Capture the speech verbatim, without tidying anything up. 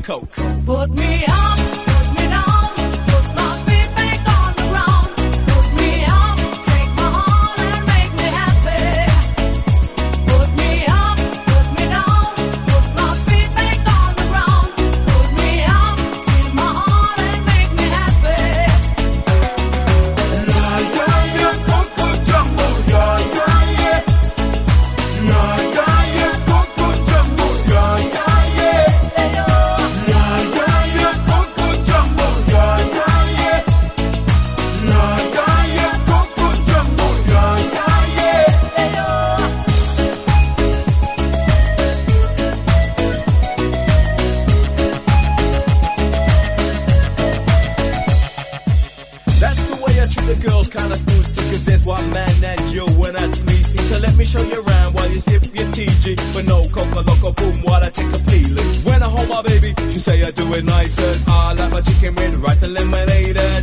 coke. Put me up, put me down, put my feet back on the ground. Put me up, take my heart and make me happy. Put me up, put me down, put my feet back on the ground. Put me up, feel my heart and make me happy. Yeah, yeah, yeah, Coco Jumbo, yeah, yeah, yeah. Yeah, yeah, yeah, Coco Jumbo, yeah, yeah, yeah. Yeah, yeah, yeah, Coco Jumbo, yeah, yeah, yeah. Yeah, yeah, yeah, Coco Jumbo, yeah, yeah, yeah. That's the way I treat the girls, kinda smooth too, cause there's one man that you and that's me. See, so let me show you around while you sip your T G. But no coca loco boom while I take a peeling. When I hold my baby, she say I do it nice and I like my chicken with rice and lemonade and